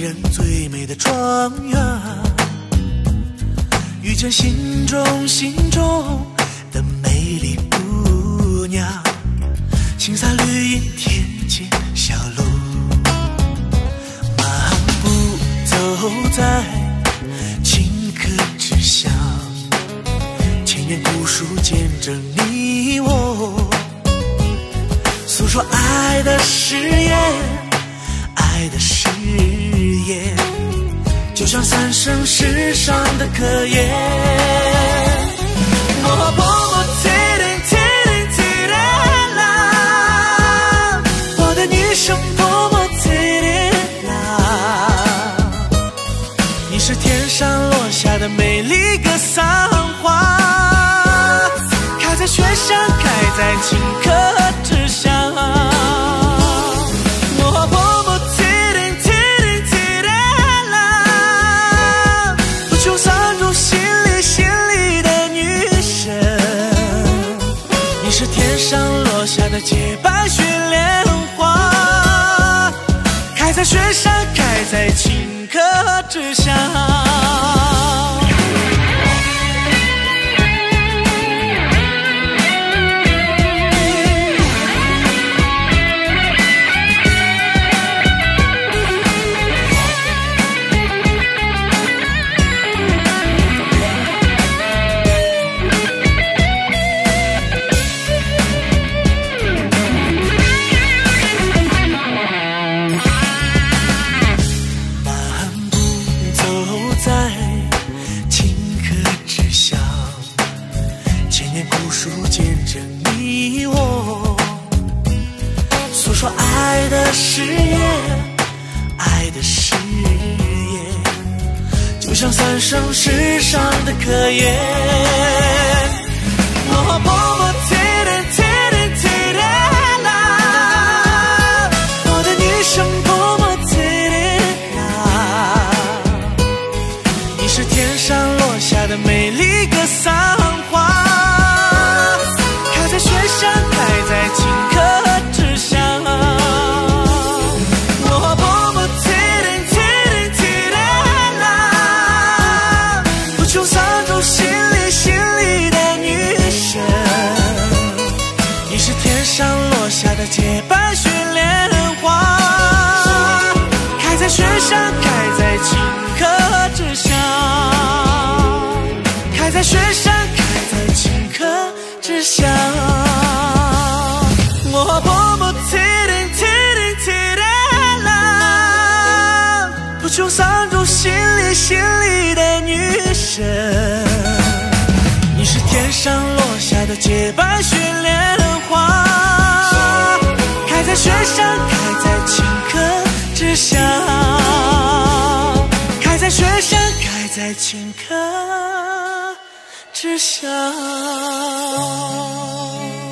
人最美的庄园，遇见心中的美丽姑娘，行洒绿荫田间小路，漫步走在青稞之乡，千年古树见证你我，诉说爱的誓言，爱的誓言，就像三生石上的刻言。我默默听啦，我的女生默默听啦，你是天上落下的美丽格桑花，开在雪上，开在青稞之乡。我默默听啦，不求藏入心里的女神，你是天上落下的洁白雪莲花，开在雪上，开在青稞之乡。爱的誓言，爱的誓言，就像三生石上的刻言。我默默听啦，我的女生默默听啦，你是天上落下的美丽格桑花，开在雪上，开在青稞之乡。洁白雪莲花，开在雪上，开在青稞之乡，开在雪上，开在青稞之乡。我默默听啦，不求藏入心里的女神，你是天上落下的洁白雪莲花，开在雪上，开在青稞之乡，开在雪上，开在青稞之乡。